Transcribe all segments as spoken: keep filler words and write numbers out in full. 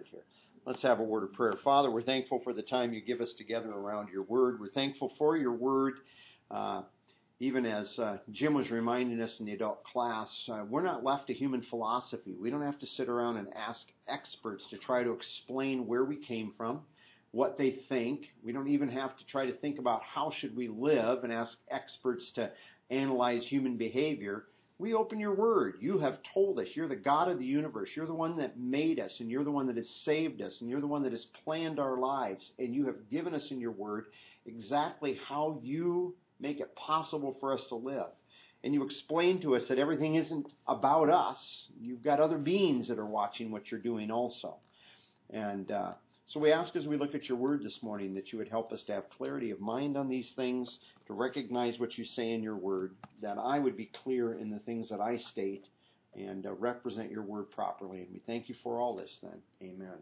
started here. Let's have a word of prayer. Father, we're thankful for the time you give us together around your word. We're thankful for your word. Uh, even as uh, Jim was reminding us in the adult class, uh, we're not left to human philosophy. We don't have to sit around and ask experts to try to explain where we came from, what they think. We don't even have to try to think about how should we live and ask experts to analyze human behavior. We open your word. You have told us you're the God of the universe. You're the one that made us, and you're the one that has saved us, and you're the one that has planned our lives. And you have given us in your word exactly how you make it possible for us to live. And you explain to us that everything isn't about us. You've got other beings that are watching what you're doing also. And uh, so we ask as we look at your word this morning that you would help us to have clarity of mind on these things, to recognize what you say in your word, that I would be clear in the things that I state and uh, represent your word properly. And we thank you for all this then. Amen.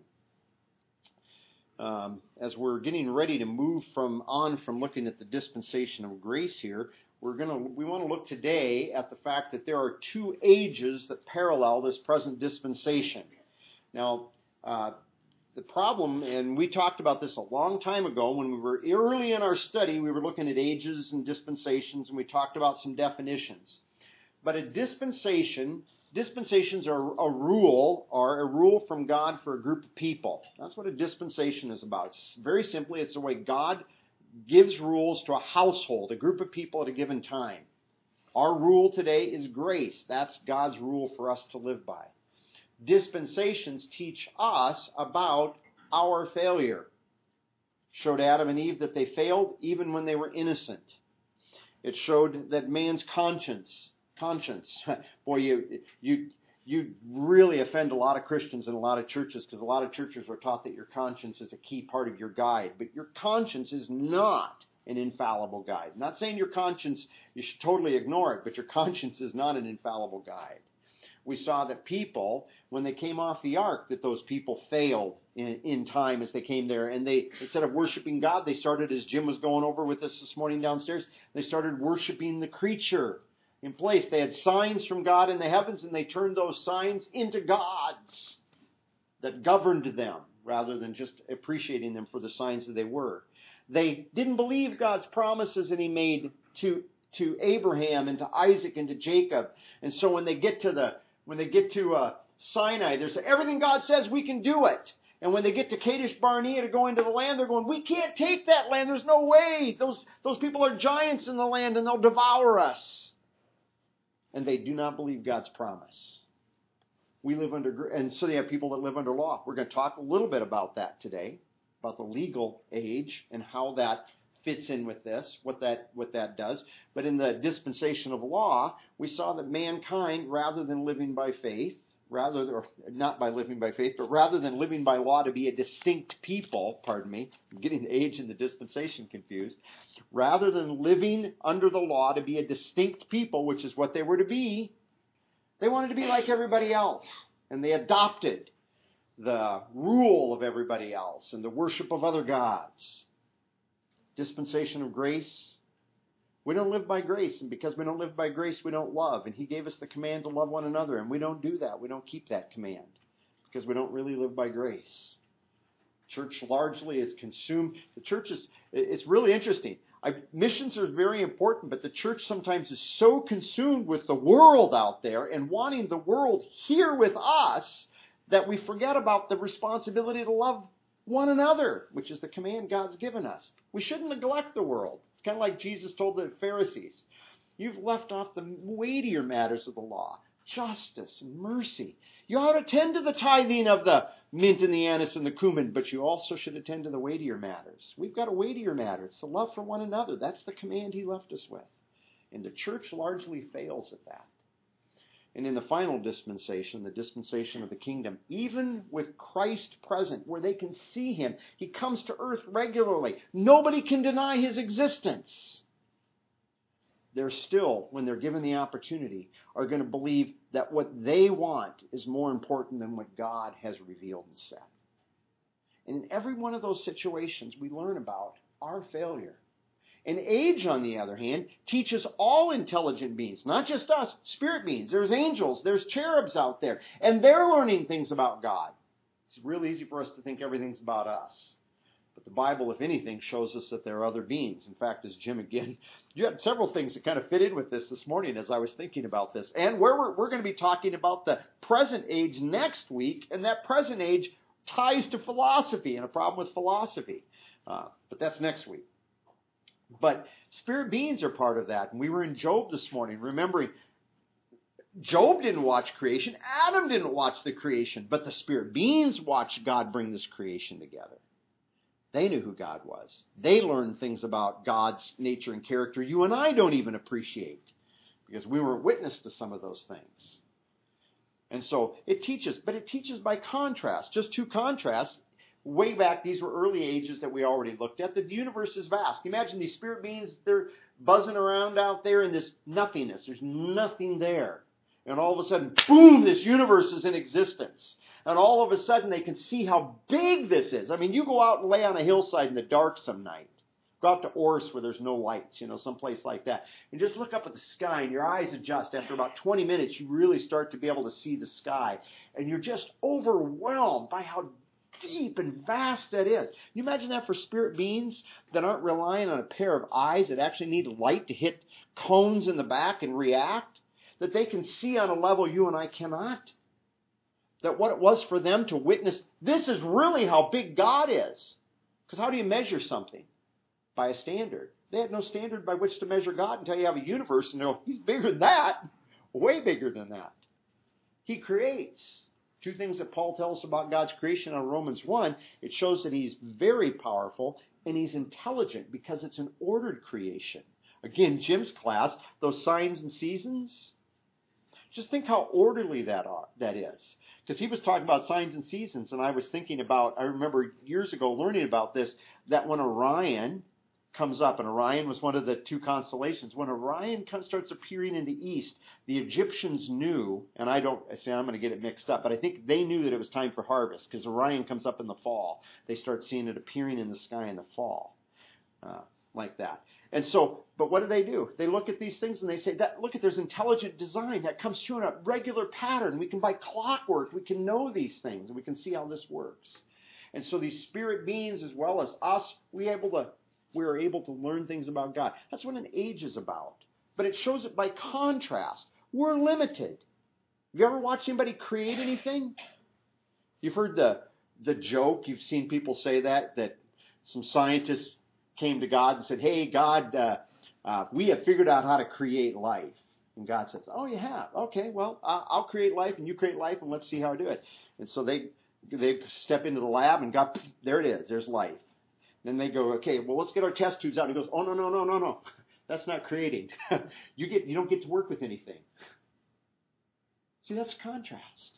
Um, as we're getting ready to move from on from looking at the dispensation of grace here, we're gonna we want to look today at the fact that there are two ages that parallel this present dispensation. Now, uh, the problem, and we talked about this a long time ago when we were early in our study, we were looking at ages and dispensations, and we talked about some definitions. But a dispensation, dispensations are a rule, or a rule from God for a group of people. That's what a dispensation is about. It's very simply, it's the way God gives rules to a household, a group of people at a given time. Our rule today is grace. That's God's rule for us to live by. Dispensations teach us about our failure. Showed Adam and Eve that they failed even when they were innocent. It showed that man's conscience, conscience, boy, you you you really offend a lot of Christians in a lot of churches, because a lot of churches are taught that your conscience is a key part of your guide. But your conscience is not an infallible guide. I'm not saying your conscience, you should totally ignore it, but your conscience is not an infallible guide. We saw that people, when they came off the ark, that those people failed in, in time as they came there. And they, instead of worshiping God, they started, as Jim was going over with us this morning downstairs, they started worshiping the creature in place. They had signs from God in the heavens, and they turned those signs into gods that governed them, rather than just appreciating them for the signs that they were. They didn't believe God's promises that he made to, to Abraham and to Isaac and to Jacob. And so when they get to the When they get to uh, Sinai, there's everything God says, we can do it. And when they get to Kadesh Barnea to go into the land, they're going, we can't take that land. There's no way. Those, those people are giants in the land, and they'll devour us. And they do not believe God's promise. We live under, and so they have people that live under law. We're going to talk a little bit about that today, about the legal age and how that fits in with this, what that what that does. But in the dispensation of law, we saw that mankind, rather than living by faith, rather or not by living by faith, but rather than living by law to be a distinct people, pardon me, I'm getting the age and the dispensation confused, rather than living under the law to be a distinct people, which is what they were to be, they wanted to be like everybody else. And they adopted the rule of everybody else and the worship of other gods. Dispensation of grace. We don't live by grace, and because we don't live by grace, we don't love. And he gave us the command to love one another, and we don't do that. We don't keep that command because we don't really live by grace. Church largely is consumed. The church is, it's really interesting. I, missions are very important, but the church sometimes is so consumed with the world out there and wanting the world here with us that we forget about the responsibility to love one another, which is the command God's given us. We shouldn't neglect the world. It's kind of like Jesus told the Pharisees, you've left off the weightier matters of the law, justice and mercy. You ought to attend to the tithing of the mint and the anise and the cumin, but you also should attend to the weightier matters. We've got a weightier matter. It's the love for one another. That's the command he left us with. And the church largely fails at that. And in the final dispensation, the dispensation of the kingdom, even with Christ present, where they can see him, he comes to earth regularly. Nobody can deny his existence. They're still, when they're given the opportunity, are going to believe that what they want is more important than what God has revealed and said. And in every one of those situations, we learn about our failure. And age, on the other hand, teaches all intelligent beings, not just us, spirit beings. There's angels, there's cherubs out there, and they're learning things about God. It's real easy for us to think everything's about us. But the Bible, if anything, shows us that there are other beings. In fact, as Jim again, you had several things that kind of fit in with this this morning as I was thinking about this. And where we're, we're going to be talking about the present age next week, and that present age ties to philosophy and a problem with philosophy. Uh, but that's next week. But spirit beings are part of that. And we were in Job this morning, remembering Job didn't watch creation. Adam didn't watch the creation. But the spirit beings watched God bring this creation together. They knew who God was. They learned things about God's nature and character you and I don't even appreciate because we weren't witness to some of those things. And so it teaches, but it teaches by contrast. Just two contrasts. Way back, these were early ages that we already looked at. The universe is vast. Imagine these spirit beings, they're buzzing around out there in this nothingness. There's nothing there. And all of a sudden, boom, this universe is in existence. And all of a sudden, they can see how big this is. I mean, you go out and lay on a hillside in the dark some night. Go out to Orse where there's no lights, you know, someplace like that. And just look up at the sky and your eyes adjust. After about twenty minutes, you really start to be able to see the sky. And you're just overwhelmed by how deep and vast that is. Can you imagine that for spirit beings that aren't relying on a pair of eyes that actually need light to hit cones in the back and react? That they can see on a level you and I cannot? That what it was for them to witness, this is really how big God is. Because how do you measure something? By a standard. They had no standard by which to measure God until you have a universe and they go, he's bigger than that. Way bigger than that. He creates. Two things that Paul tells us about God's creation on Romans one. It shows that he's very powerful and he's intelligent because it's an ordered creation. Again, Jim's class, those signs and seasons. Just think how orderly that are, that is. Because he was talking about signs and seasons, and I was thinking about, I remember years ago learning about this, that when Orion comes up, and Orion was one of the two constellations, when Orion comes, starts appearing in the east, the Egyptians knew, and I don't, see, I'm going to get it mixed up, but I think they knew that it was time for harvest, because Orion comes up in the fall. They start seeing it appearing in the sky in the fall, uh, like that. And so, but what do they do? They look at these things and they say, "That look at there's intelligent design that comes through in a regular pattern. We can by clockwork, we can know these things, and we can see how this works." And so these spirit beings as well as us, we able to we are able to learn things about God. That's what an age is about. But it shows it by contrast. We're limited. Have you ever watched anybody create anything? You've heard the the joke, you've seen people say that, that some scientists came to God and said, "Hey, God, uh, uh, we have figured out how to create life." And God says, "Oh, you have? Okay, well, uh, I'll create life and you create life and let's see how I do it." And so they they step into the lab and God, there it is, there's life. Then they go, "Okay, well, let's get our test tubes out." And he goes, "Oh, no, no, no, no, no. That's not creating. you get you don't get to work with anything." See, that's contrast.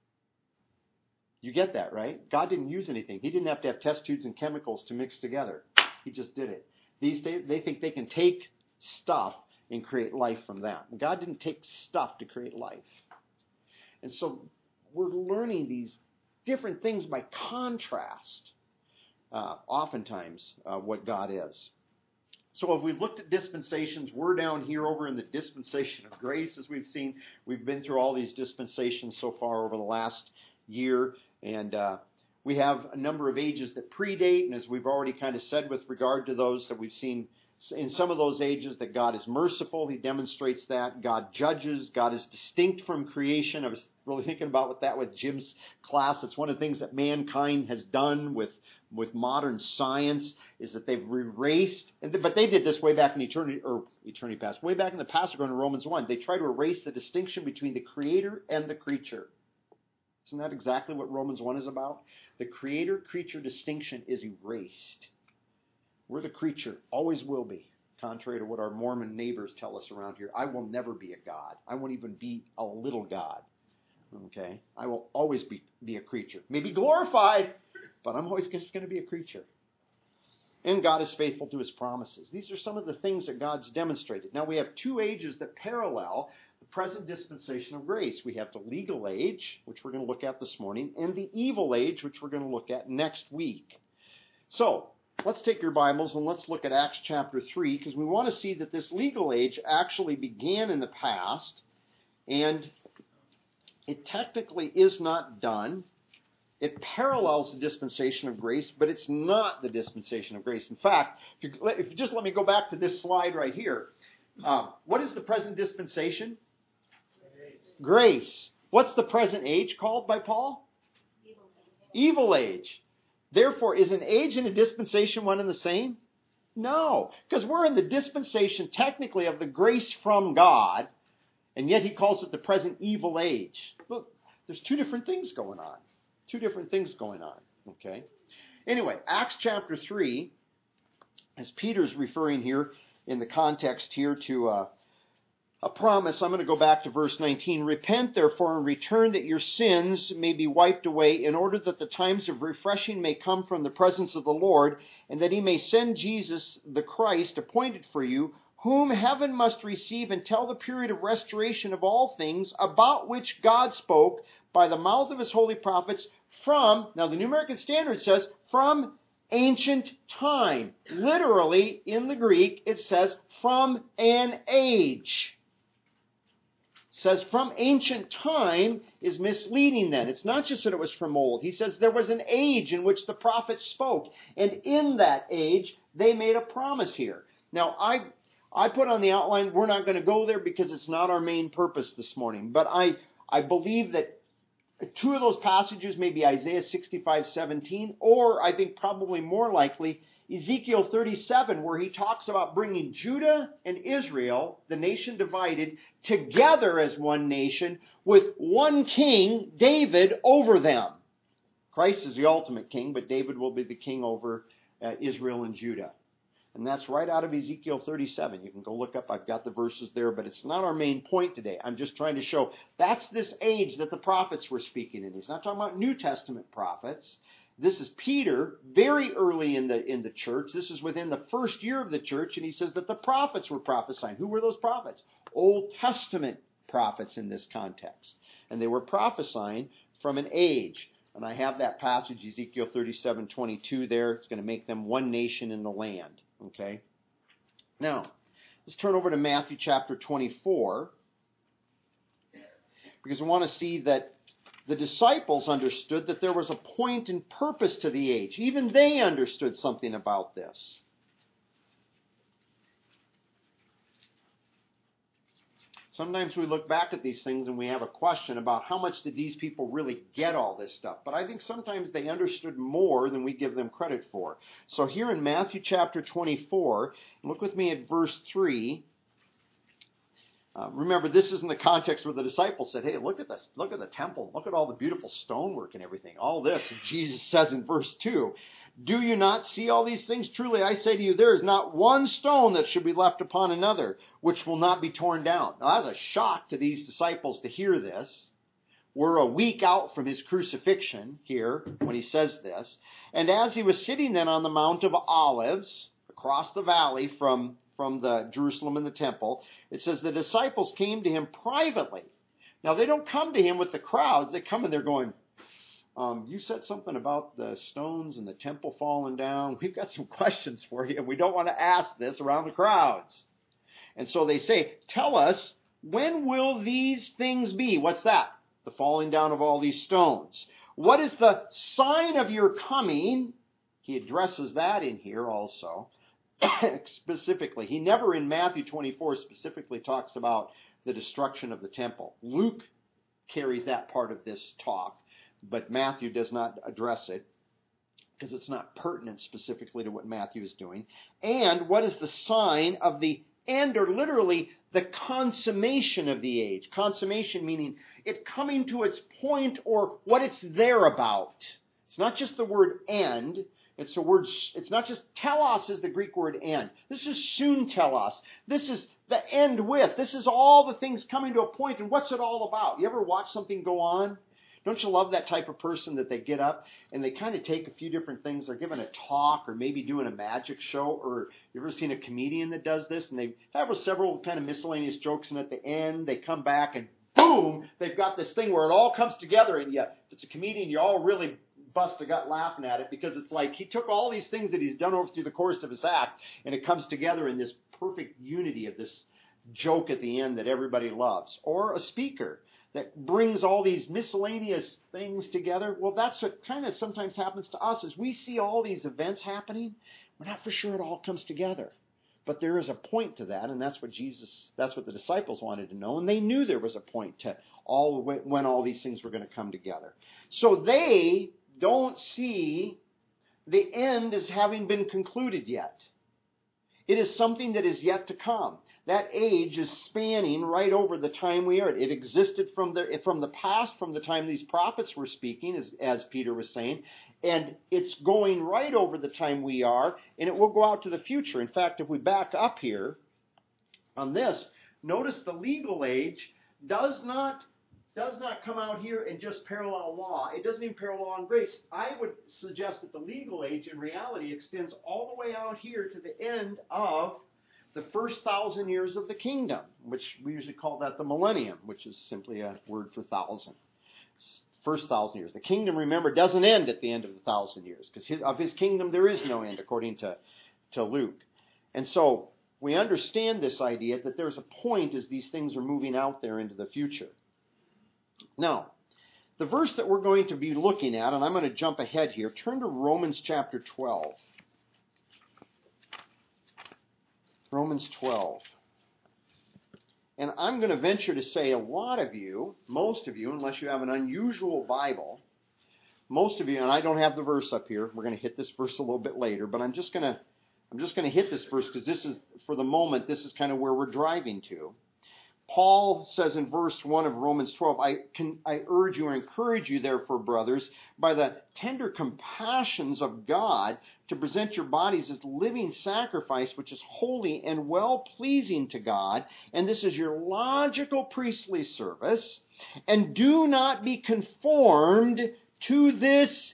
You get that, right? God didn't use anything. He didn't have to have test tubes and chemicals to mix together. He just did it. These days, they think they can take stuff and create life from that. God didn't take stuff to create life. And so we're learning these different things by contrast, uh, oftentimes, uh, what God is. So if we've looked at dispensations, we're down here over in the dispensation of grace, as we've seen. We've been through all these dispensations so far over the last year, and uh, we have a number of ages that predate, and as we've already kind of said with regard to those that we've seen in some of those ages, that God is merciful. He demonstrates that. God judges. God is distinct from creation. I was really thinking about with that with Jim's class. It's one of the things that mankind has done with, with modern science is that they've erased, but they did this way back in eternity, or eternity past, way back in the past, going to Romans one. They try to erase the distinction between the creator and the creature. Isn't that exactly what Romans one is about? The creator-creature distinction is erased. We're the creature, always will be, contrary to what our Mormon neighbors tell us around here. I will never be a God. I won't even be a little God. Okay? I will always be, be a creature. Maybe glorified, but I'm always just going to be a creature. And God is faithful to his promises. These are some of the things that God's demonstrated. Now we have two ages that parallel the present dispensation of grace. We have the legal age, which we're going to look at this morning, and the evil age, which we're going to look at next week. So, let's take your Bibles and let's look at Acts chapter three, because we want to see that this legal age actually began in the past, and it technically is not done It parallels the dispensation of grace, but it's not the dispensation of grace. In fact, if you, if you just let me go back to this slide right here. Uh, what is the present dispensation? Grace. Grace. What's the present age called by Paul? Evil age. Evil age. Therefore, is an age and a dispensation one and the same? No, because we're in the dispensation technically of the grace from God, and yet he calls it the present evil age. Look, there's two different things going on. Two different things going on, okay? Anyway, Acts chapter three, as Peter's referring here in the context here to uh, a promise, I'm going to go back to verse nineteen. Repent, therefore, and return that your sins may be wiped away, in order that the times of refreshing may come from the presence of the Lord, and that he may send Jesus the Christ, appointed for you, whom heaven must receive until the period of restoration of all things, about which God spoke by the mouth of his holy prophets from, now the New American Standard says, from ancient time. Literally, in the Greek, it says, from an age. It says from ancient time is misleading then. It's not just that it was from old. He says there was an age in which the prophets spoke. And in that age, they made a promise here. Now, I I put on the outline, we're not going to go there because it's not our main purpose this morning. But I, I believe that two of those passages may be Isaiah sixty-five seventeen, or I think probably more likely Ezekiel thirty-seven, where he talks about bringing Judah and Israel, the nation divided, together as one nation with one king, David, over them. Christ is the ultimate king, but David will be the king over uh, Israel and Judah. And that's right out of Ezekiel thirty-seven. You can go look up. I've got the verses there, but it's not our main point today. I'm just trying to show that's this age that the prophets were speaking in. He's not talking about New Testament prophets. This is Peter, very early in the in the church. This is within the first year of the church, and he says that the prophets were prophesying. Who were those prophets? Old Testament prophets in this context. And they were prophesying from an age. And I have that passage, Ezekiel thirty-seven twenty-two there. It's going to make them one nation in the land. Okay? Now, let's turn over to Matthew chapter twenty-four. Because I want to see that the disciples understood that there was a point and purpose to the age. Even they understood something about this. Sometimes we look back at these things and we have a question about how much did these people really get all this stuff. But I think sometimes they understood more than we give them credit for. So here in Matthew chapter twenty-four, look with me at verse three. Uh, remember, this is in the context where the disciples said, hey, look at this. Look at the temple. Look at all the beautiful stonework and everything. All this. And Jesus says in verse two, do you not see all these things? Truly, I say to you, there is not one stone that should be left upon another, which will not be torn down. Now, that's a shock to these disciples to hear this. We're a week out from his crucifixion here when he says this. And as he was sitting then on the Mount of Olives, across the valley from from the Jerusalem and the temple, it says the disciples came to him privately. Now, they don't come to him with the crowds. They come and they're going, um, you said something about the stones and the temple falling down. We've got some questions for you, and we don't want to ask this around the crowds. And so they say, tell us, when will these things be? What's that? The falling down of all these stones. What is the sign of your coming? He addresses that in here also. Specifically, he never in Matthew twenty-four specifically talks about the destruction of the temple. Luke carries that part of this talk, but Matthew does not address it because it's not pertinent specifically to what Matthew is doing. And what is the sign of the end, or literally the consummation of the age? Consummation meaning it coming to its point or what it's there about. It's not just the word end. It's a word, it's not just telos is the Greek word end. This is soon telos. This is the end with. This is all the things coming to a point, and what's it all about? You ever watch something go on? Don't you love that type of person that they get up and they kind of take a few different things. They're giving a talk or maybe doing a magic show, or you ever seen a comedian that does this and they have several kind of miscellaneous jokes, and at the end they come back and boom, they've got this thing where it all comes together, and you, if it's a comedian, you all really bust a gut laughing at it, because it's like he took all these things that he's done over through the course of his act, and it comes together in this perfect unity of this joke at the end that everybody loves. Or a speaker. that brings all these miscellaneous things together. Well, that's what kind of sometimes happens to us, is we see all these events happening. We're not for sure it all comes together. But there is a point to that, and that's what Jesus, that's what the disciples wanted to know, and they knew there was a point to all when all these things were going to come together. So they don't see the end as having been concluded yet. It is something that is yet to come. That age is spanning right over the time we are. It existed from the from the past, from the time these prophets were speaking, as, as Peter was saying, and it's going right over the time we are, and it will go out to the future. In fact, if we back up here on this, notice the legal age does not does not come out here and just parallel law. It doesn't even parallel on grace. I would suggest that the legal age in reality extends all the way out here to the end of the first thousand years of the kingdom, which we usually call that the millennium, which is simply a word for thousand. First thousand years. The kingdom, remember, doesn't end at the end of the thousand years, because of his kingdom there is no end, according to, to Luke. And so we understand this idea that there's a point as these things are moving out there into the future. Now, the verse that we're going to be looking at, and I'm going to jump ahead here, turn to Romans chapter twelve. Romans twelve. And I'm going to venture to say a lot of you, most of you, unless you have an unusual Bible, most of you, and I don't have the verse up here. We're going to hit this verse a little bit later, but I'm just going to I'm just going to hit this verse because this is, for the moment, this is kind of where we're driving to. Paul says in verse one of Romans twelve, I can I urge you or encourage you, therefore, brothers, by the tender compassions of God, to present your bodies as living sacrifice, which is holy and well-pleasing to God. And this is your logical priestly service. And do not be conformed to this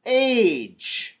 age.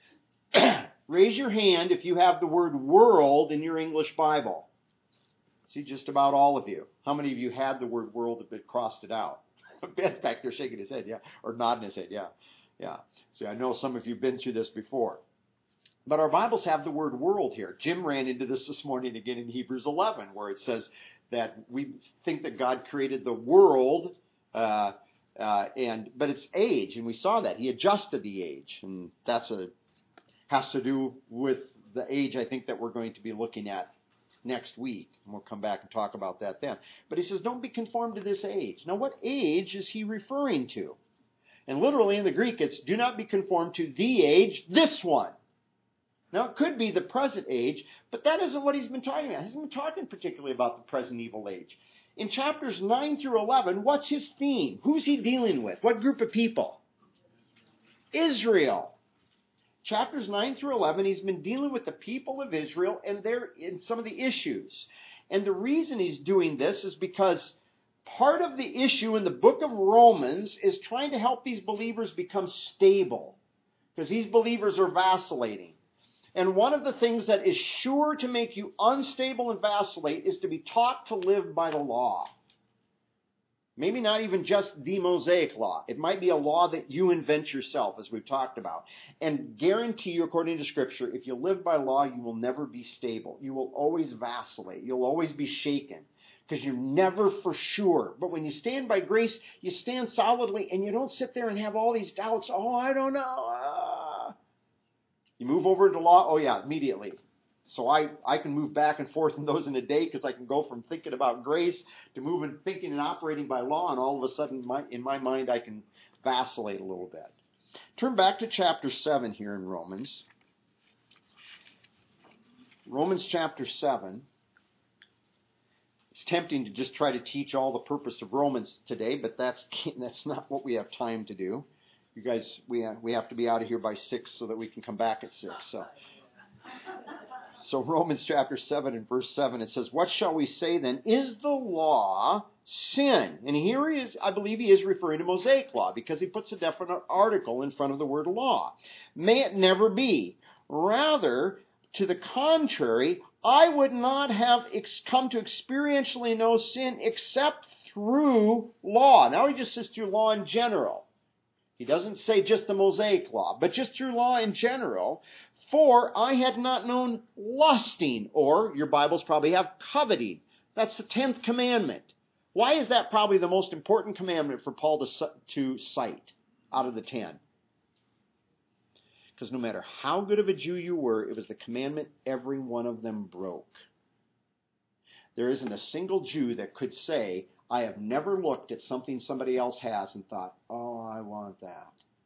Raise your hand if you have the word world in your English Bible. See, just about all of you. How many of you had the word world but crossed it out? Ben's back there shaking his head, yeah, or nodding his head, yeah, yeah. See, I know some of you have been through this before. But our Bibles have the word world here. Jim ran into this this morning again in Hebrews eleven, where it says that we think that God created the world, uh, uh, and but it's age, and we saw that. He adjusted the age, and that's a has to do with the age, I think, that we're going to be looking at next week. And we'll come back and talk about that then. But he says, don't be conformed to this age. Now, what age is he referring to? And literally in the Greek, it's do not be conformed to the age, this one. Now, it could be the present age, but that isn't what he's been talking about. He hasn't been talking particularly about the present evil age. In chapters nine through eleven, what's his theme? Who's he dealing with? What group of people? Israel. Chapters nine through eleven, he's been dealing with the people of Israel and their in some of the issues. And the reason he's doing this is because part of the issue in the book of Romans is trying to help these believers become stable, because these believers are vacillating. And one of the things that is sure to make you unstable and vacillate is to be taught to live by the law. Maybe not even just the Mosaic law. It might be a law that you invent yourself, as we've talked about. And guarantee you, according to Scripture, if you live by law, you will never be stable. You will always vacillate. You'll always be shaken, because you're never for sure. But when you stand by grace, you stand solidly, and you don't sit there and have all these doubts. Oh, I don't know. Ah. You move over to law. Oh, yeah, immediately. So I, I can move back and forth in those in a day, because I can go from thinking about grace to moving, thinking and operating by law, and all of a sudden my, in my mind I can vacillate a little bit. Turn back to chapter seven here in Romans. Romans chapter seven. It's tempting to just try to teach all the purpose of Romans today, but that's that's not what we have time to do. You guys, we have, we have to be out of here by six so that we can come back at six. So. So Romans chapter seven and verse seven, it says, what shall we say then? Is the law sin? And here he is, I believe he is referring to Mosaic law, because he puts a definite article in front of the word law. May it never be. Rather, to the contrary, I would not have ex- come to experientially know sin except through law. Now he just says through law in general. He doesn't say just the Mosaic law, but just through law in general. For I had not known lusting, or your Bibles probably have coveting. That's the tenth commandment. Why is that probably the most important commandment for Paul to, to cite out of the ten? Because no matter how good of a Jew you were, it was the commandment every one of them broke. There isn't a single Jew that could say, I have never looked at something somebody else has and thought, oh, I want that.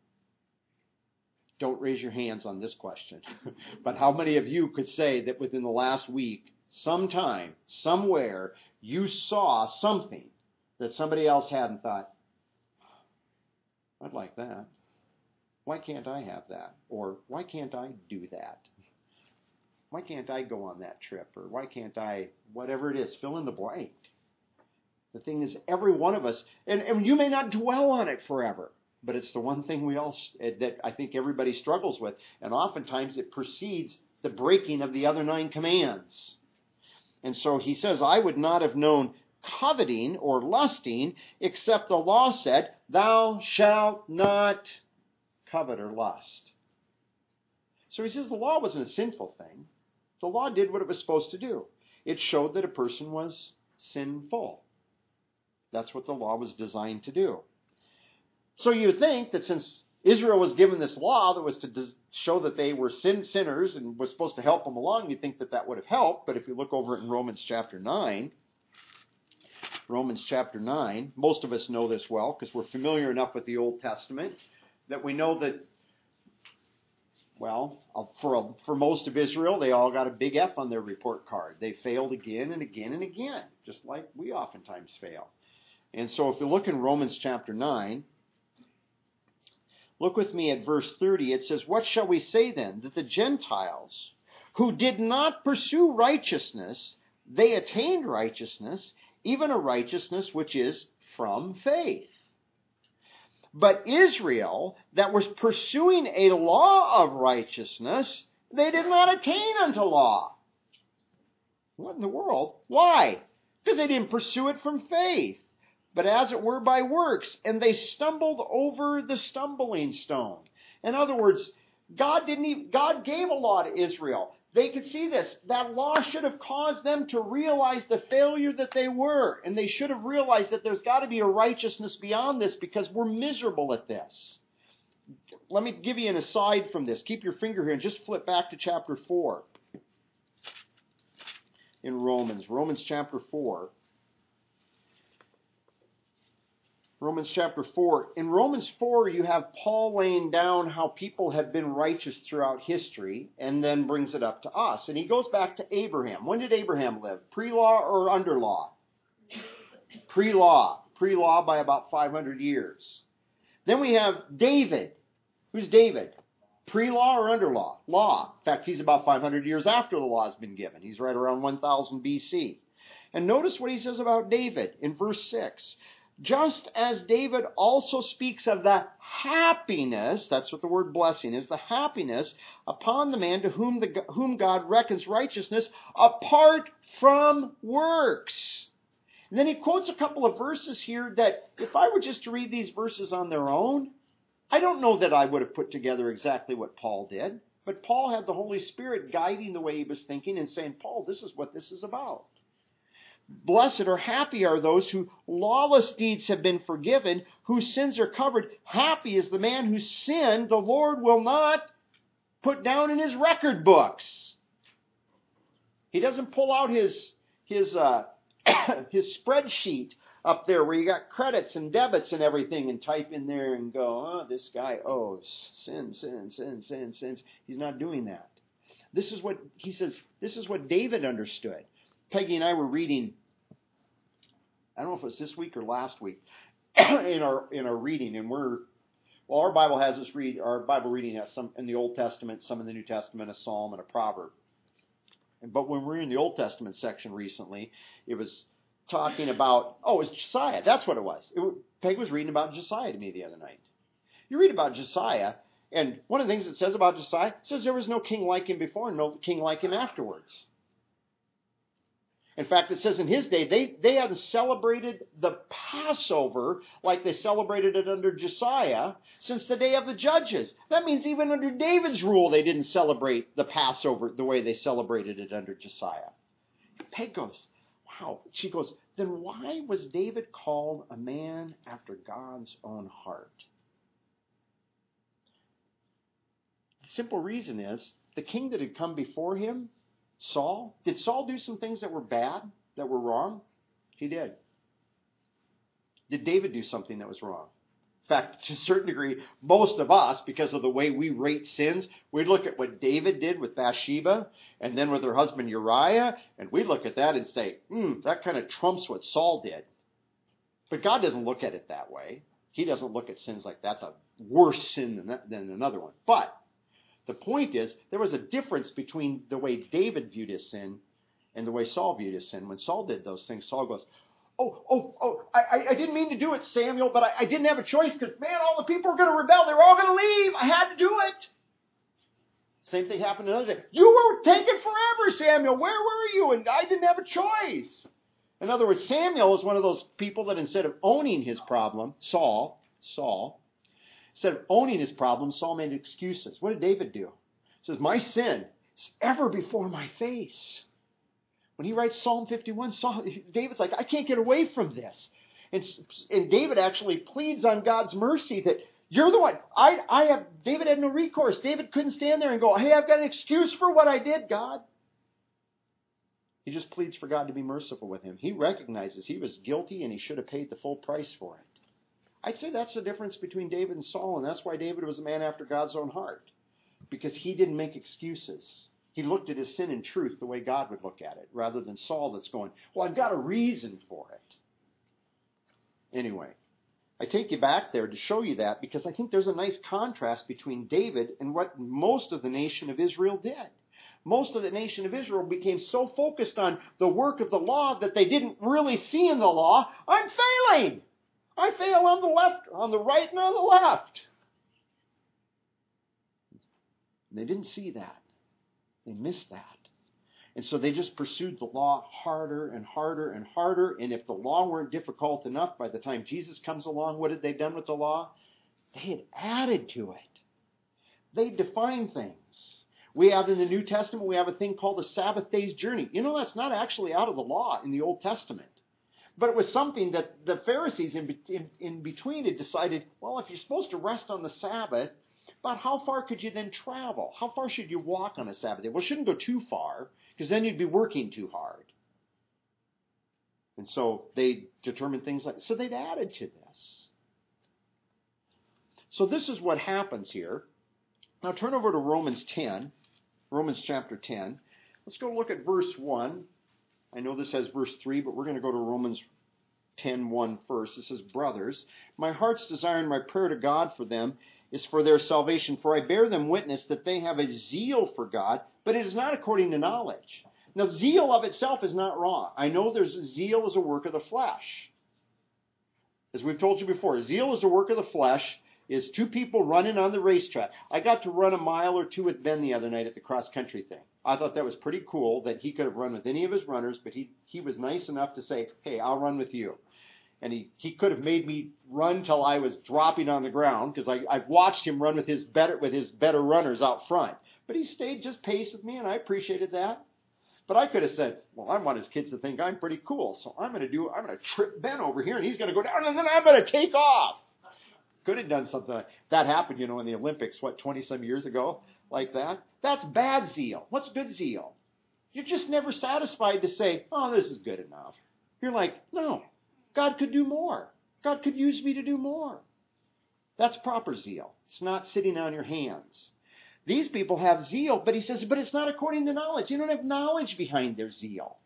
Don't raise your hands on this question. But how many of you could say that within the last week, sometime, somewhere, you saw something that somebody else had and thought, I'd like that. Why can't I have that? Or why can't I do that? Why can't I go on that trip? Or why can't I, whatever it is, fill in the blank. The thing is, every one of us, and, and you may not dwell on it forever, but it's the one thing we all, that I think everybody struggles with. And oftentimes it precedes the breaking of the other nine commands. And so he says, I would not have known coveting or lusting, except the law said, thou shalt not covet or lust. So he says the law wasn't a sinful thing. The law did what it was supposed to do. It showed that a person was sinful. That's what the law was designed to do. So you would think that since Israel was given this law that was to show that they were sin sinners and was supposed to help them along, you'd think that that would have helped. But if you look over in Romans chapter nine, Romans chapter nine, most of us know this well because we're familiar enough with the Old Testament that we know that, well, for, for most of Israel, they all got a big F on their report card. They failed again and again and again, just like we oftentimes fail. And so if you look in Romans chapter nine, look with me at verse thirty. It says, what shall we say then? That the Gentiles who did not pursue righteousness, they attained righteousness, even a righteousness which is from faith. But Israel, that was pursuing a law of righteousness, they did not attain unto law. What in the world? Why? Because they didn't pursue it from faith, but as it were by works, and they stumbled over the stumbling stone. In other words, God didn't even, God gave a law to Israel. They could see this. That law should have caused them to realize the failure that they were. And they should have realized that there's got to be a righteousness beyond this because we're miserable at this. Let me give you an aside from this. Keep your finger here and just flip back to chapter four. In Romans. Romans chapter four. Romans chapter four. In Romans four, you have Paul laying down how people have been righteous throughout history and then brings it up to us. And he goes back to Abraham. When did Abraham live? Pre-law or under law? Pre-law. Pre-law by about five hundred years. Then we have David. Who's David? Pre-law or under law? Law. In fact, he's about five hundred years after the law has been given. He's right around one thousand B C. And notice what he says about David in verse six. Just as David also speaks of the happiness, that's what the word blessing is, the happiness upon the man to whom, the, whom God reckons righteousness apart from works. And then he quotes a couple of verses here that if I were just to read these verses on their own, I don't know that I would have put together exactly what Paul did. But Paul had the Holy Spirit guiding the way he was thinking and saying, Paul, this is what this is about. Blessed or happy are those whose lawless deeds have been forgiven, whose sins are covered. Happy is the man whose sin the Lord will not put down in his record books. He doesn't pull out his his uh, his spreadsheet up there where you got credits and debits and everything and type in there and go, oh, this guy owes sin, sin, sin, sin, sins. He's not doing that. This is what he says. This is what David understood. Peggy and I were reading, I don't know if it was this week or last week, in our in our reading, and we're, well, our Bible has us read, our Bible reading has some in the Old Testament, some in the New Testament, a psalm and a proverb. But when we were in the Old Testament section recently, it was talking about, oh, it was Josiah. That's what it was. It, Peg was reading about Josiah to me the other night. You read about Josiah, and one of the things it says about Josiah, it says there was no king like him before and no king like him afterwards. In fact, it says in his day, they, they hadn't celebrated the Passover like they celebrated it under Josiah since the day of the judges. That means even under David's rule, they didn't celebrate the Passover the way they celebrated it under Josiah. Peg goes, wow, wow. She goes, then why was David called a man after God's own heart? The simple reason is the king that had come before him, Saul, did Saul do some things that were bad, that were wrong? He did. Did David do something that was wrong? In fact, to a certain degree, most of us, because of the way we rate sins, we look at what David did with Bathsheba and then with her husband Uriah, and we look at that and say, hmm, that kind of trumps what Saul did. But God doesn't look at it that way. He doesn't look at sins like that's a worse sin than, that, than another one. But the point is, there was a difference between the way David viewed his sin and the way Saul viewed his sin. When Saul did those things, Saul goes, Oh, oh, oh, I, I didn't mean to do it, Samuel, but I, I didn't have a choice because, man, all the people were going to rebel. They were all going to leave. I had to do it. Same thing happened another day. You were taken forever, Samuel. Where were you? And I didn't have a choice. In other words, Samuel is one of those people that instead of owning his problem, Saul, Saul, instead of owning his problem, Saul made excuses. What did David do? He says, my sin is ever before my face. When he writes Psalm fifty-one, Saul, David's like, I can't get away from this. And, and David actually pleads on God's mercy that you're the one. I, I have, David had no recourse. David couldn't stand there and go, hey, I've got an excuse for what I did, God. He just pleads for God to be merciful with him. He recognizes he was guilty and he should have paid the full price for it. I'd say that's the difference between David and Saul, and that's why David was a man after God's own heart. Because he didn't make excuses. He looked at his sin in truth the way God would look at it, rather than Saul that's going, well, I've got a reason for it. Anyway, I take you back there to show you that because I think there's a nice contrast between David and what most of the nation of Israel did. Most of the nation of Israel became so focused on the work of the law that they didn't really see in the law, I'm failing. I fail on the left, on the right, and on the left. And they didn't see that. They missed that. And so they just pursued the law harder and harder and harder. And if the law weren't difficult enough, by the time Jesus comes along, what had they done with the law? They had added to it. They defined things. We have in the New Testament, we have a thing called the Sabbath day's journey. You know, that's not actually out of the law in the Old Testament. But it was something that the Pharisees in, in, in between had decided, well, if you're supposed to rest on the Sabbath, about how far could you then travel? How far should you walk on a Sabbath day? Well, it shouldn't go too far, because then you'd be working too hard. And so they determined things like, so they'd added to this. So this is what happens here. Now turn over to Romans ten, Romans chapter ten. Let's go look at verse one. I know this has verse three, but we're going to go to Romans ten one first. It says, brothers, my heart's desire and my prayer to God for them is for their salvation. For I bear them witness that they have a zeal for God, but it is not according to knowledge. Now, zeal of itself is not wrong. I know there's zeal as a work of the flesh. As we've told you before, zeal as a work of the flesh is two people running on the racetrack. I got to run a mile or two with Ben the other night at the cross-country thing. I thought that was pretty cool that he could have run with any of his runners, but he, he was nice enough to say, hey, I'll run with you. And he, he could have made me run till I was dropping on the ground because I I've watched him run with his better with his better runners out front. But he stayed just paced with me, and I appreciated that. But I could have said, well, I want his kids to think I'm pretty cool, so I'm going to do I'm going to trip Ben over here, and he's going to go down, and then I'm going to take off. Could have done something like that. Happened, you know, in the Olympics, what, twenty some years ago, like that. That's bad zeal. What's good zeal? You're just never satisfied to say, oh, this is good enough. You're like, no. God could do more. God could use me to do more. That's proper zeal. It's not sitting on your hands. These people have zeal, but he says, but it's not according to knowledge. You don't have knowledge behind their zeal.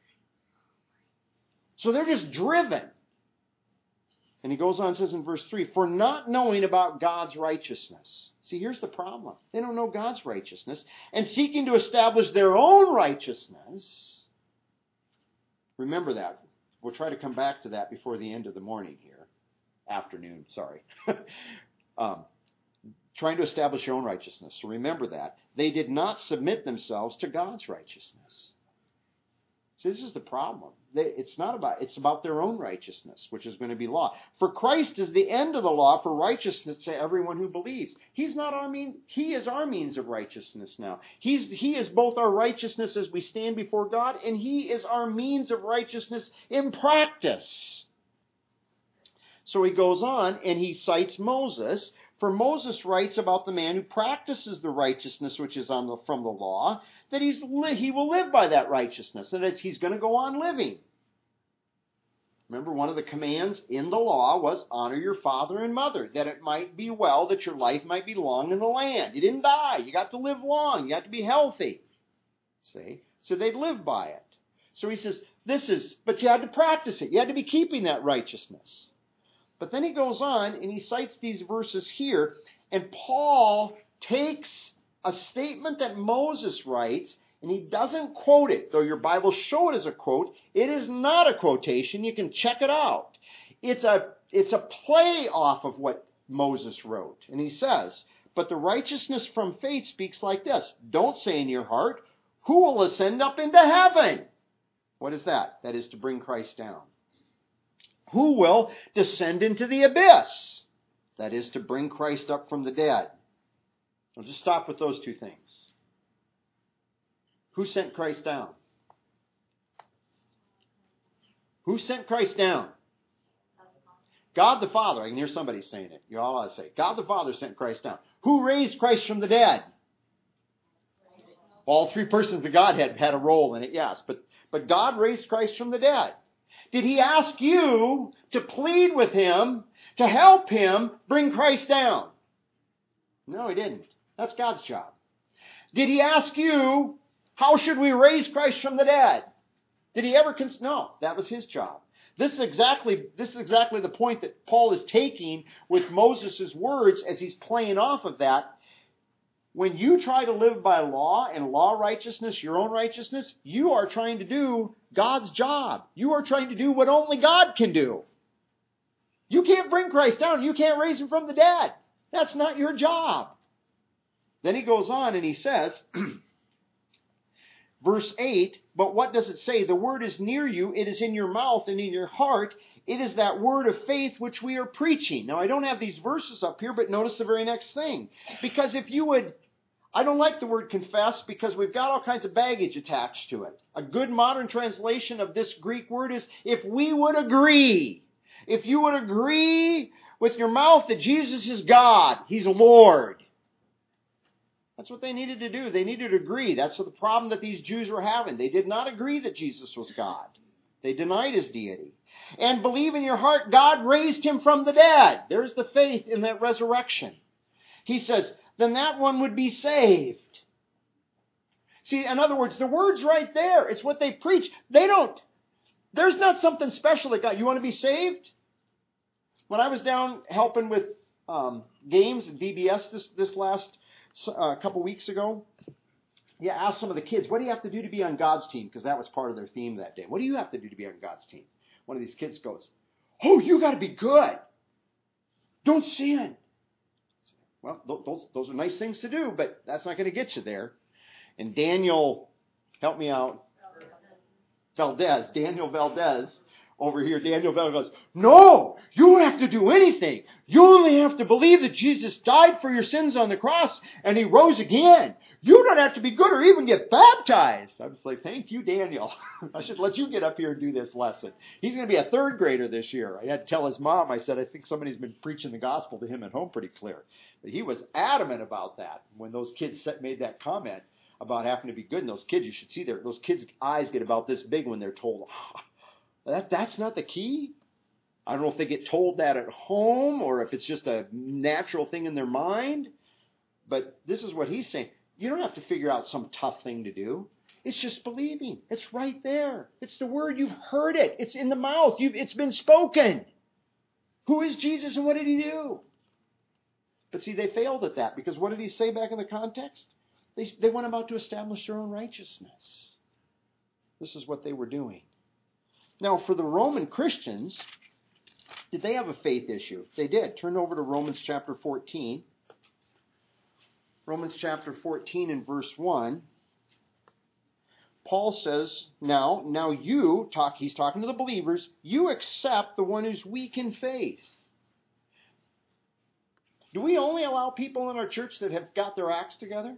So they're just driven. And he goes on and says in verse three, for not knowing about God's righteousness. See, here's the problem. They don't know God's righteousness. And seeking to establish their own righteousness. Remember that. We'll try to come back to that before the end of the morning here. Afternoon, sorry. um, trying to establish your own righteousness. So remember that. They did not submit themselves to God's righteousness. See, this is the problem. They, it's not about, it's about their own righteousness, which is going to be law. For Christ is the end of the law for righteousness to everyone who believes. He's not our mean, he is our means of righteousness now. He's, he is both our righteousness as we stand before God, and he is our means of righteousness in practice. So he goes on and he cites Moses. For Moses writes about the man who practices the righteousness which is on the, from the law, that he's li- he will live by that righteousness, and that he's going to go on living. Remember, one of the commands in the law was honor your father and mother, that it might be well, that your life might be long in the land. You didn't die. You got to live long. You got to be healthy. See? So they'd live by it. So he says, this is, but you had to practice it. You had to be keeping that righteousness. But then he goes on and he cites these verses here, and Paul takes a statement that Moses writes, and he doesn't quote it. Though your Bibles show it as a quote, it is not a quotation. You can check it out. It's a, it's a play off of what Moses wrote. And he says, but the righteousness from faith speaks like this. Don't say in your heart, who will ascend up into heaven? What is that? That is to bring Christ down. Who will descend into the abyss? That is to bring Christ up from the dead. I'll just stop with those two things. Who sent Christ down? Who sent Christ down? God the Father. I can hear somebody saying it. You all ought to say, God the Father sent Christ down. Who raised Christ from the dead? All three persons of Godhead had a role in it, yes. But, but God raised Christ from the dead. Did he ask you to plead with him, to help him bring Christ down? No, he didn't. That's God's job. Did he ask you, how should we raise Christ from the dead? Did he ever cons- No, that was his job. This is exactly, this is exactly the point that Paul is taking with Moses' words as he's playing off of that. When you try to live by law and law righteousness, your own righteousness, you are trying to do God's job. You are trying to do what only God can do. You can't bring Christ down. You can't raise him from the dead. That's not your job. Then he goes on and he says, verse eight, but what does it say? The word is near you. It is in your mouth and in your heart. It is that word of faith which we are preaching. Now, I don't have these verses up here, but notice the very next thing. Because if you would, I don't like the word confess because we've got all kinds of baggage attached to it. A good modern translation of this Greek word is, if we would agree, if you would agree with your mouth that Jesus is God, he's Lord. That's what they needed to do. They needed to agree. That's the problem that these Jews were having. They did not agree that Jesus was God. They denied his deity. And believe in your heart God raised him from the dead. There's the faith in that resurrection. He says, then that one would be saved. See, in other words, the word's right there. It's what they preach. They don't, there's not something special that God, you want to be saved? When I was down helping with um, games at V B S this, this last uh, couple weeks ago, yeah, asked some of the kids, what do you have to do to be on God's team? Because that was part of their theme that day. What do you have to do to be on God's team? One of these kids goes, oh, you got to be good. Don't sin. Well, those, those are nice things to do, but that's not going to get you there. And Daniel, help me out. Valdez, Daniel Valdez, over here, Daniel Valdez goes, no, you don't have to do anything. You only have to believe that Jesus died for your sins on the cross and he rose again. You don't have to be good or even get baptized. I was like, thank you, Daniel. I should let you get up here and do this lesson. He's going to be a third grader this year. I had to tell his mom, I said, I think somebody's been preaching the gospel to him at home pretty clear. But he was adamant about that when those kids made that comment about having to be good. And those kids, you should see their, those kids' eyes get about this big when they're told, oh, that that's not the key. I don't know if they get told that at home or if it's just a natural thing in their mind. But this is what he's saying. You don't have to figure out some tough thing to do. It's just believing. It's right there. It's the word. You've heard it. It's in the mouth. You've, it's been spoken. Who is Jesus and what did he do? But see, they failed at that because what did he say back in the context? They, they went about to establish their own righteousness. This is what they were doing. Now, for the Roman Christians, did they have a faith issue? They did. Turn over to Romans chapter fourteen. Romans chapter fourteen and verse one. Paul says, now, now you, talk, he's talking to the believers, you accept the one who's weak in faith. Do we only allow people in our church that have got their acts together?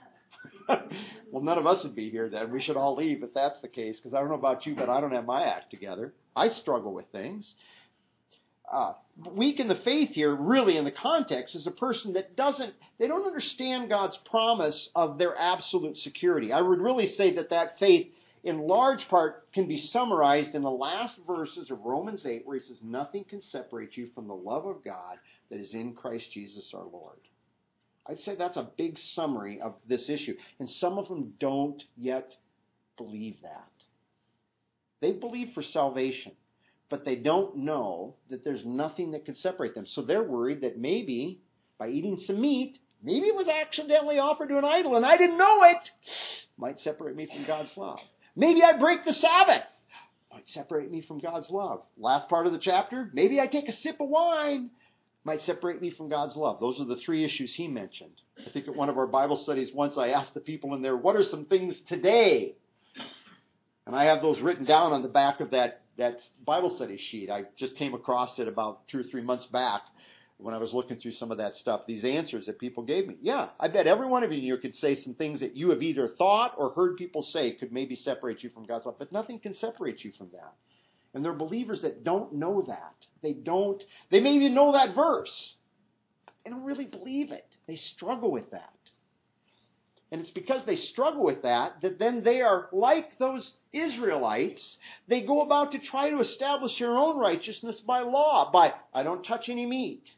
Well, none of us would be here then. We should all leave if that's the case, because I don't know about you, but I don't have my act together. I struggle with things. Uh, weak in the faith here, really in the context, is a person that doesn't, they don't understand God's promise of their absolute security. I would really say that that faith, in large part, can be summarized in the last verses of Romans eight, where he says, nothing can separate you from the love of God that is in Christ Jesus our Lord. I'd say that's a big summary of this issue. And some of them don't yet believe that. They believe for salvation, but they don't know that there's nothing that can separate them. So they're worried that maybe by eating some meat, maybe it was accidentally offered to an idol and I didn't know it, might separate me from God's love. Maybe I break the Sabbath, might separate me from God's love. Last part of the chapter, maybe I take a sip of wine, might separate me from God's love. Those are the three issues he mentioned. I think at one of our Bible studies once I asked the people in there, what are some things today? And I have those written down on the back of that, that Bible study sheet. I just came across it about two or three months back when I was looking through some of that stuff, these answers that people gave me. Yeah, I bet every one of you here could say some things that you have either thought or heard people say could maybe separate you from God's love, but nothing can separate you from that. And there are believers that don't know that. They don't, they may even know that verse. They don't really believe it. They struggle with that. And it's because they struggle with that that then they are like those Israelites. They go about to try to establish their own righteousness by law, by, I don't touch any meat.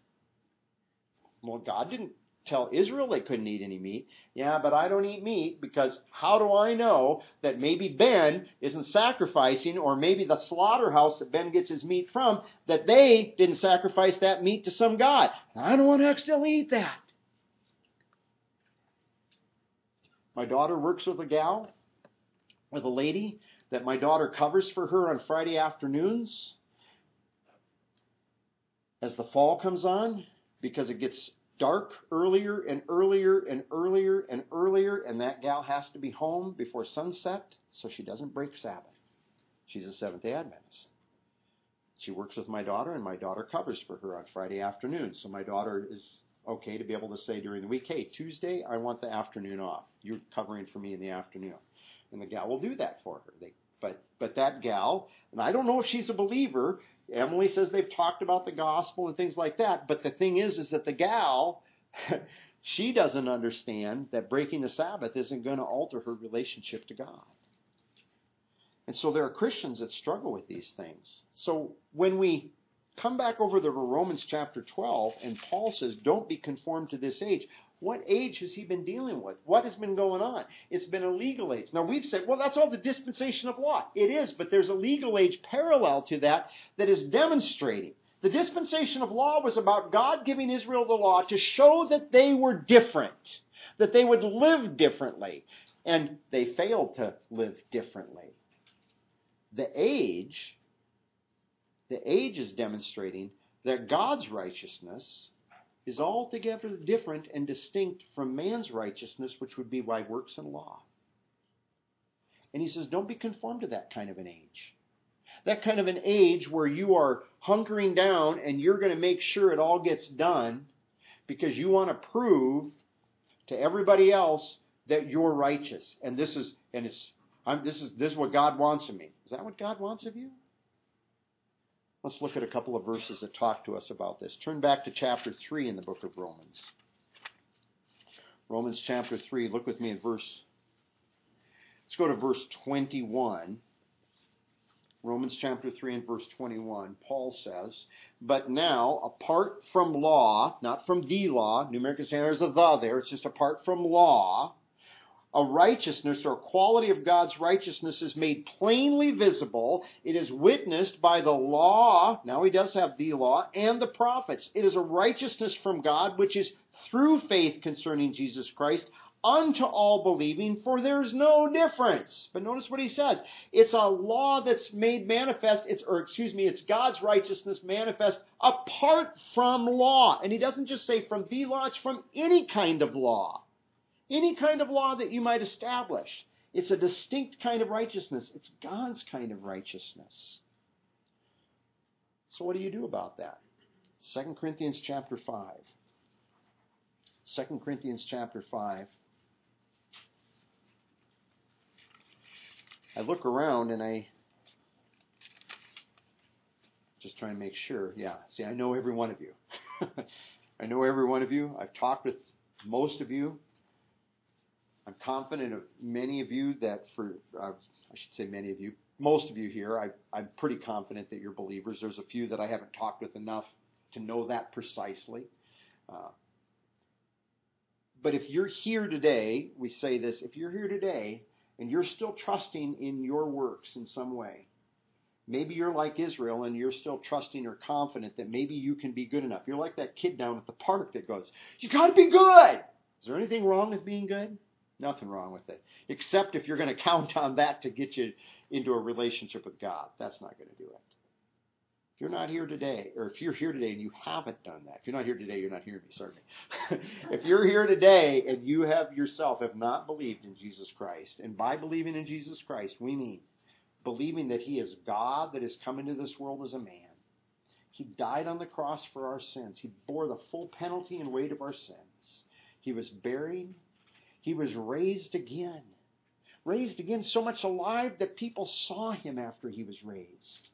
Well, God didn't tell Israel they couldn't eat any meat. Yeah, but I don't eat meat because how do I know that maybe Ben isn't sacrificing, or maybe the slaughterhouse that Ben gets his meat from, that they didn't sacrifice that meat to some god? I don't want to accidentally eat that. My daughter works with a gal, with a lady that my daughter covers for her on Friday afternoons as the fall comes on, because it gets dark earlier and earlier and earlier and earlier, and that gal has to be home before sunset so she doesn't break Sabbath. She's a Seventh-day Adventist. She works with my daughter, and my daughter covers for her on Friday afternoons. So my daughter is okay to be able to say during the week, hey, Tuesday, I want the afternoon off. You're covering for me in the afternoon. And the gal will do that for her. They, but, but that gal, and I don't know if she's a believer. Emily says they've talked about the gospel and things like that. But the thing is, is that the gal, she doesn't understand that breaking the Sabbath isn't going to alter her relationship to God. And so there are Christians that struggle with these things. So when we come back over to Romans chapter twelve, and Paul says, don't be conformed to this age. What age has he been dealing with? What has been going on? It's been a legal age. Now we've said, well, that's all the dispensation of law. It is, but there's a legal age parallel to that that is demonstrating. The dispensation of law was about God giving Israel the law to show that they were different, that they would live differently, and they failed to live differently. The age, the age is demonstrating that God's righteousness is altogether different and distinct from man's righteousness, which would be by works and law. And he says, don't be conformed to that kind of an age. That kind of an age where you are hunkering down and you're going to make sure it all gets done because you want to prove to everybody else that you're righteous. And this is, and it's, I'm, this is, this is what God wants of me. Is that what God wants of you? Let's look at a couple of verses that talk to us about this. Turn back to chapter three in the book of Romans. Romans chapter three, look with me at verse, let's go to verse twenty-one. Romans chapter three and verse twenty-one, Paul says, but now, apart from law, not from the law, New American Standard, there's a the there, it's just apart from law, a righteousness or quality of God's righteousness is made plainly visible. It is witnessed by the law, now he does have the law, and the prophets. It is a righteousness from God which is through faith concerning Jesus Christ unto all believing, for there is no difference. But notice what he says. It's a law that's made manifest, it's, or excuse me, it's God's righteousness manifest apart from law. And he doesn't just say from the law, it's from any kind of law. Any kind of law that you might establish. It's a distinct kind of righteousness. It's God's kind of righteousness. So what do you do about that? Second Corinthians chapter five. Second Corinthians chapter five. I look around and I just try and make sure. Yeah, see, I know every one of you. I know every one of you. I've talked with most of you. I'm confident of many of you that for, uh, I should say many of you, most of you here, I, I'm pretty confident that you're believers. There's a few that I haven't talked with enough to know that precisely. Uh, but if you're here today, we say this, if you're here today and you're still trusting in your works in some way, maybe you're like Israel and you're still trusting or confident that maybe you can be good enough. You're like that kid down at the park that goes, you got to be good. Is there anything wrong with being good? Nothing wrong with it, except if you're going to count on that to get you into a relationship with God. That's not going to do it. If you're not here today, or if you're here today and you haven't done that, if you're not here today, you're not hearing me, certainly. If you're here today and you have yourself have not believed in Jesus Christ, and by believing in Jesus Christ, we mean believing that He is God that has come into this world as a man. He died on the cross for our sins. He bore the full penalty and weight of our sins. He was buried. He was raised again. Raised again, so much alive that people saw Him after He was raised.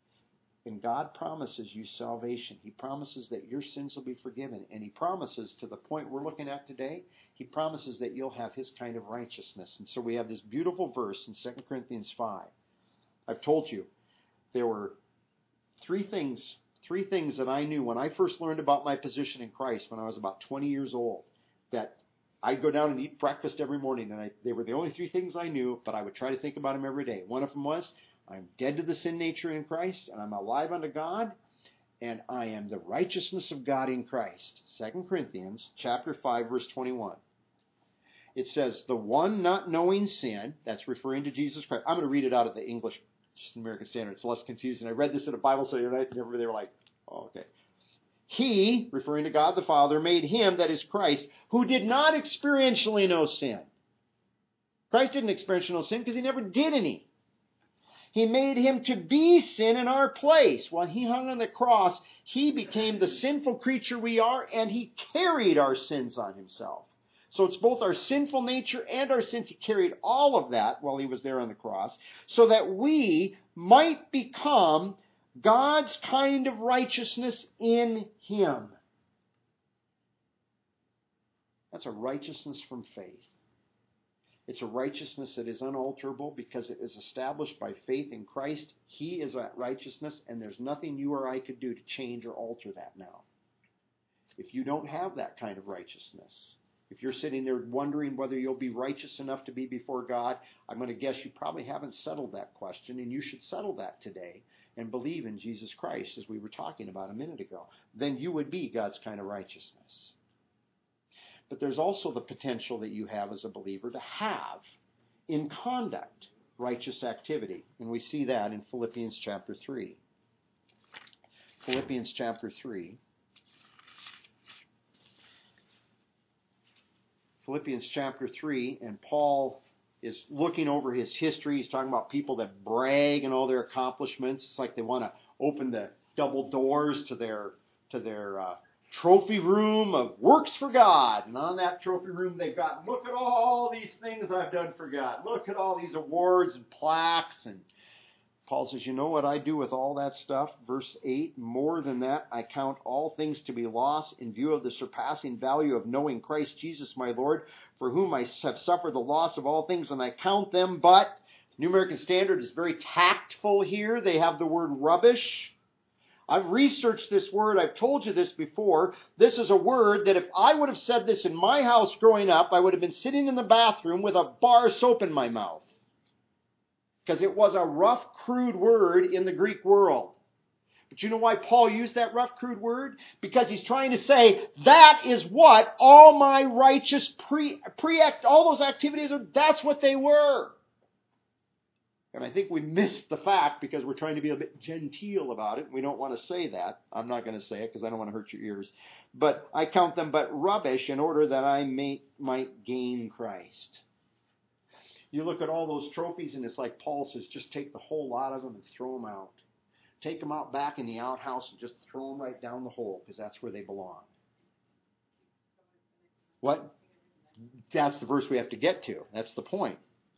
And God promises you salvation. He promises that your sins will be forgiven. And He promises, to the point we're looking at today, He promises that you'll have His kind of righteousness. And so we have this beautiful verse in Second Corinthians five. I've told you, there were three things, three things that I knew when I first learned about my position in Christ when I was about twenty years old, that I'd go down and eat breakfast every morning, and I, they were the only three things I knew, but I would try to think about them every day. One of them was, I'm dead to the sin nature in Christ, and I'm alive unto God, and I am the righteousness of God in Christ. Second Corinthians chapter five, verse twenty-one. It says, the one not knowing sin, that's referring to Jesus Christ. I'm going to read it out of the English, just American Standard. It's less confusing. I read this at a Bible study tonight, and they were like, oh, okay. He, referring to God the Father, made Him, that is Christ, who did not experientially know sin. Christ didn't experientially know sin because He never did any. He made Him to be sin in our place. When He hung on the cross, He became the sinful creature we are, and He carried our sins on Himself. So it's both our sinful nature and our sins. He carried all of that while He was there on the cross, so that we might become God's kind of righteousness in Him. That's a righteousness from faith. It's a righteousness that is unalterable because it is established by faith in Christ. He is that righteousness, and there's nothing you or I could do to change or alter that now. If you don't have that kind of righteousness, if you're sitting there wondering whether you'll be righteous enough to be before God, I'm going to guess you probably haven't settled that question, and you should settle that today and believe in Jesus Christ, as we were talking about a minute ago. Then you would be God's kind of righteousness. But there's also the potential that you have as a believer to have, in conduct, righteous activity. And we see that in Philippians chapter three. Philippians chapter three. Philippians chapter three, and Paul is looking over his history. He's talking about people that brag in all their accomplishments. It's like they want to open the double doors to their to their uh, trophy room of works for God. And on that trophy room they've got, look at all these things I've done for God. Look at all these awards and plaques. And Paul says, you know what I do with all that stuff? Verse eight, more than that, I count all things to be lost in view of the surpassing value of knowing Christ Jesus my Lord, for whom I have suffered the loss of all things, and I count them, but New American Standard is very tactful here. They have the word rubbish. I've researched this word. I've told you this before. This is a word that if I would have said this in my house growing up, I would have been sitting in the bathroom with a bar of soap in my mouth. Because it was a rough, crude word in the Greek world. But you know why Paul used that rough, crude word? Because he's trying to say, that is what all my righteous pre, pre all those activities are, that's what they were. And I think we missed the fact because we're trying to be a bit genteel about it. We don't want to say that. I'm not going to say it because I don't want to hurt your ears. But I count them but rubbish in order that I may, might gain Christ. You look at all those trophies, and it's like Paul says, just take the whole lot of them and throw them out. Take them out back in the outhouse and just throw them right down the hole, because that's where they belong. What? That's the verse we have to get to. That's the point.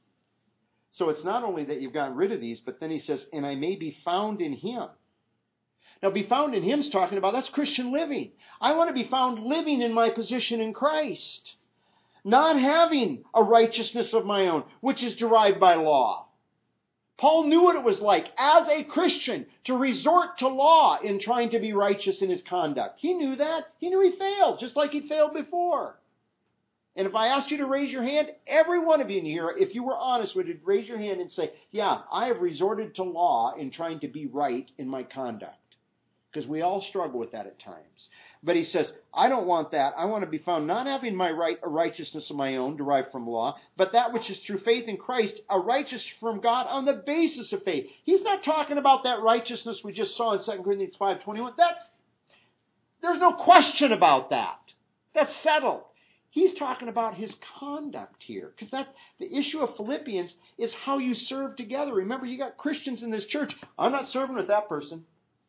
So it's not only that you've gotten rid of these, but then he says, and I may be found in him. Now, be found in him is talking about, that's Christian living. I want to be found living in my position in Christ. Not having a righteousness of my own, which is derived by law. Paul knew what it was like as a Christian to resort to law in trying to be righteous in his conduct. He knew that. He knew he failed, just like he failed before. And if I asked you to raise your hand, every one of you in here, if you were honest, would raise your hand and say, yeah, I have resorted to law in trying to be right in my conduct. Because we all struggle with that at times. But he says, I don't want that. I want to be found not having my right, a righteousness of my own derived from law, but that which is through faith in Christ, a righteousness from God on the basis of faith. He's not talking about that righteousness we just saw in Second Corinthians five twenty-one. That's, there's no question about that. That's settled. He's talking about his conduct here. Because that the issue of Philippians is how you serve together. Remember, you got Christians in this church. I'm not serving with that person.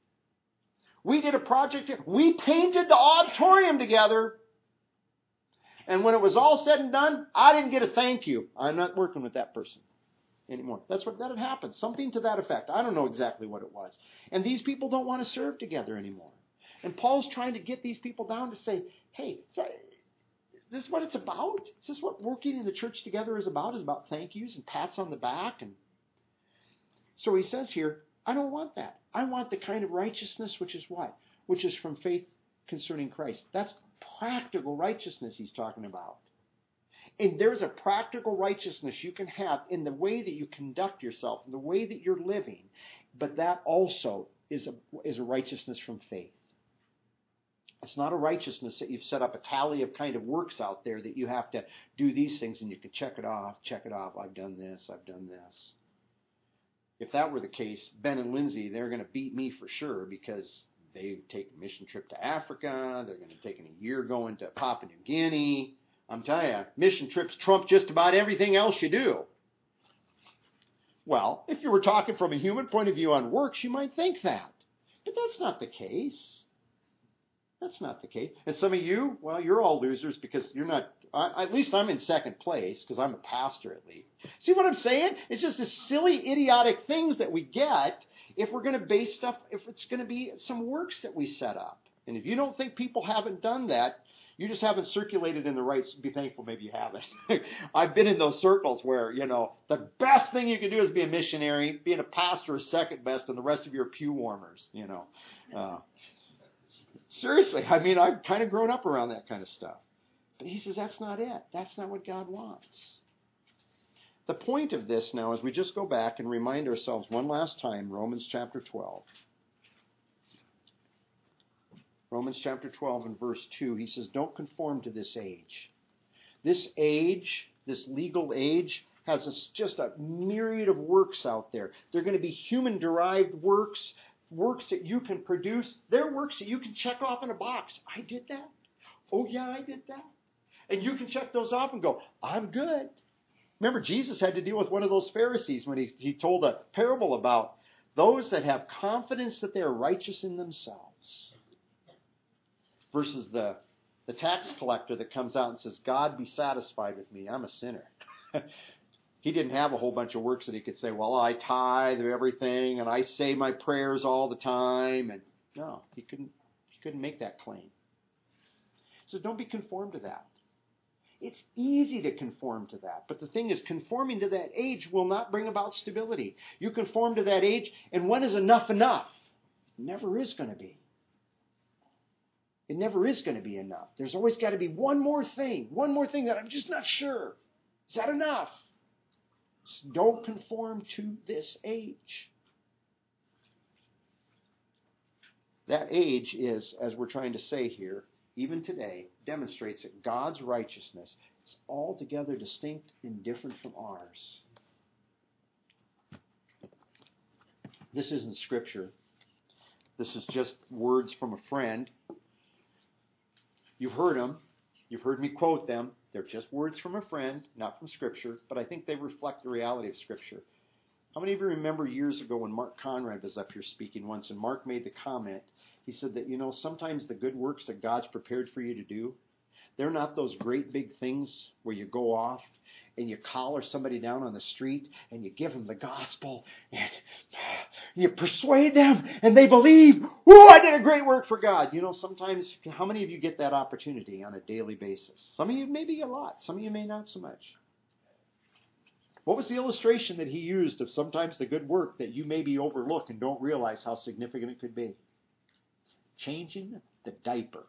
We did a project here. We painted the auditorium together. And when it was all said and done, I didn't get a thank you. I'm not working with that person anymore. That's what that had happened. Something to that effect. I don't know exactly what it was. And these people don't want to serve together anymore. And Paul's trying to get these people down to say, hey, is this what it's about? Is this what working in the church together is about? Is about thank yous and pats on the back? And so he says here, I don't want that. I want the kind of righteousness which is what? Which is from faith concerning Christ. That's practical righteousness he's talking about. And there's a practical righteousness you can have in the way that you conduct yourself, in the way that you're living. But that also is a, is a righteousness from faith. It's not a righteousness that you've set up a tally of kind of works out there that you have to do these things and you can check it off, check it off. I've done this, I've done this. If that were the case, Ben and Lindsay, they're going to beat me for sure because they take a mission trip to Africa. They're going to take a year going to Papua New Guinea. I'm telling you, mission trips trump just about everything else you do. Well, if you were talking from a human point of view on works, you might think that. But that's not the case. That's not the case. And some of you, well, you're all losers because you're not, I, at least I'm in second place because I'm a pastor at least. See what I'm saying? It's just the silly, idiotic things that we get if we're going to base stuff, if it's going to be some works that we set up. And if you don't think people haven't done that, you just haven't circulated in the right, be thankful maybe you haven't. I've been in those circles where, you know, the best thing you can do is be a missionary. Being a pastor is second best, and the rest of you are pew warmers, you know. Uh, seriously, I mean, I've kind of grown up around that kind of stuff. But he says that's not it. That's not what God wants. The point of this now is we just go back and remind ourselves one last time, Romans chapter twelve. Romans chapter twelve and verse two, he says, don't conform to this age. This age, this legal age, has a, just a myriad of works out there. They're going to be human-derived works, works that you can produce. They're works that you can check off in a box. I did that. Oh, yeah, I did that. And you can check those off and go, I'm good. Remember, Jesus had to deal with one of those Pharisees when he, he told a parable about those that have confidence that they are righteous in themselves versus the, the tax collector that comes out and says, God, be satisfied with me. I'm a sinner. He didn't have a whole bunch of works that he could say, well, I tithe everything and I say my prayers all the time. And no, he couldn't, he couldn't make that claim. He says, don't be conformed to that. It's easy to conform to that. But the thing is, conforming to that age will not bring about stability. You conform to that age, and when is enough enough? It never is going to be. It never is going to be enough. There's always got to be one more thing, one more thing that I'm just not sure. Is that enough? Don't conform to this age. That age is, as we're trying to say here, even today, demonstrates that God's righteousness is altogether distinct and different from ours. This isn't Scripture. This is just words from a friend. You've heard them. You've heard me quote them. They're just words from a friend, not from Scripture, but I think they reflect the reality of Scripture. How many of you remember years ago when Mark Conrad was up here speaking once, and Mark made the comment, he said that, you know, sometimes the good works that God's prepared for you to do, they're not those great big things where you go off and you collar somebody down on the street and you give them the gospel and you persuade them and they believe, oh, I did a great work for God. You know, sometimes, how many of you get that opportunity on a daily basis? Some of you maybe a lot. Some of you may not so much. What was the illustration that he used of sometimes the good work that you maybe overlook and don't realize how significant it could be? Changing the diaper.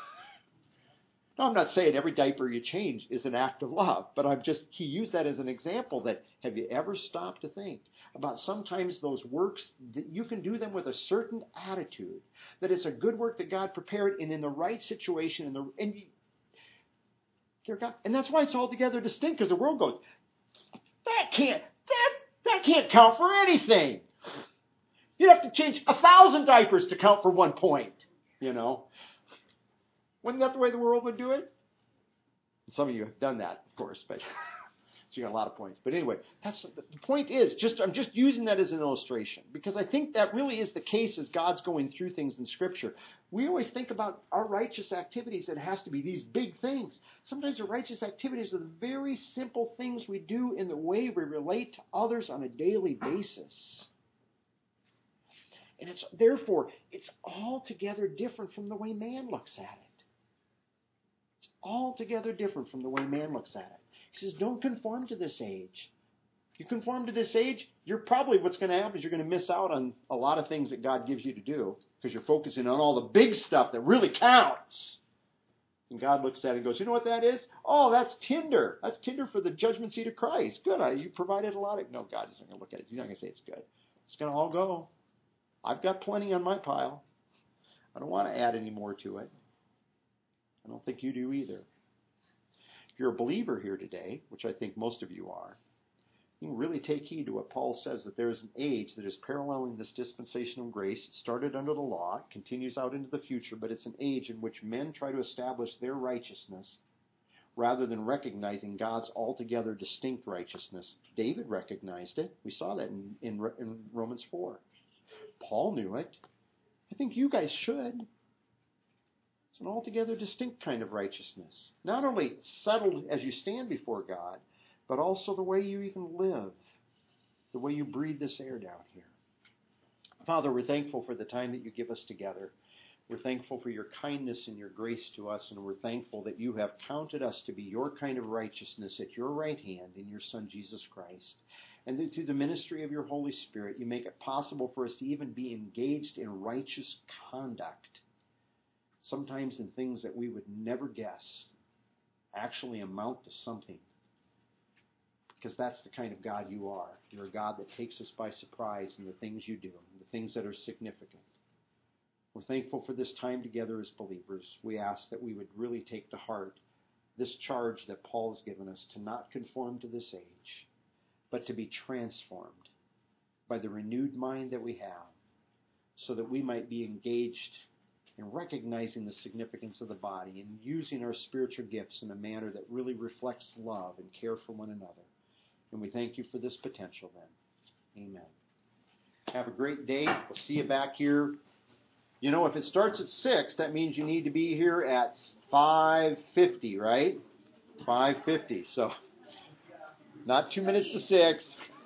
No, I'm not saying every diaper you change is an act of love, but I'm just, he used that as an example that, have you ever stopped to think about sometimes those works, that you can do them with a certain attitude, that it's a good work that God prepared and in the right situation, and, the, and, you, they're God, and that's why it's altogether distinct, because the world goes, that can't, that, that can't count for anything. You'd have to change a thousand diapers to count for one point, you know. Wasn't that the way the world would do it? And some of you have done that, of course, but so you got a lot of points. But anyway, that's the point is, just I'm just using that as an illustration because I think that really is the case as God's going through things in Scripture. We always think about our righteous activities, it has to be these big things. Sometimes the righteous activities are the very simple things we do in the way we relate to others on a daily basis. And it's therefore, it's altogether different from the way man looks at it. It's altogether different from the way man looks at it. He says, don't conform to this age. If you conform to this age, you're probably, what's going to happen is you're going to miss out on a lot of things that God gives you to do because you're focusing on all the big stuff that really counts. And God looks at it and goes, you know what that is? Oh, that's Tinder. That's Tinder for the judgment seat of Christ. Good. You provided a lot of... No, God isn't going to look at it. He's not going to say it's good. It's going to all go. I've got plenty on my pile. I don't want to add any more to it. I don't think you do either. If you're a believer here today, which I think most of you are, you can really take heed to what Paul says, that there is an age that is paralleling this dispensation of grace. It started under the law, it continues out into the future, but it's an age in which men try to establish their righteousness rather than recognizing God's altogether distinct righteousness. David recognized it. We saw that in, in, in Romans four. Paul knew it. I think you guys should. It's an altogether distinct kind of righteousness. Not only settled as you stand before God, but also the way you even live, the way you breathe this air down here. Father, we're thankful for the time that you give us together. We're thankful for your kindness and your grace to us, and we're thankful that you have counted us to be your kind of righteousness at your right hand in your Son, Jesus Christ. And that through the ministry of your Holy Spirit, you make it possible for us to even be engaged in righteous conduct, sometimes in things that we would never guess actually amount to something. Because that's the kind of God you are. You're a God that takes us by surprise in the things you do, the things that are significant. We're thankful for this time together as believers. We ask that we would really take to heart this charge that Paul has given us to not conform to this age, but to be transformed by the renewed mind that we have, so that we might be engaged in recognizing the significance of the body and using our spiritual gifts in a manner that really reflects love and care for one another. And we thank you for this potential then. Amen. Have a great day. We'll see you back here. You know, if it starts at six, that means you need to be here at five fifty, right? five fifty. So, not two minutes to six.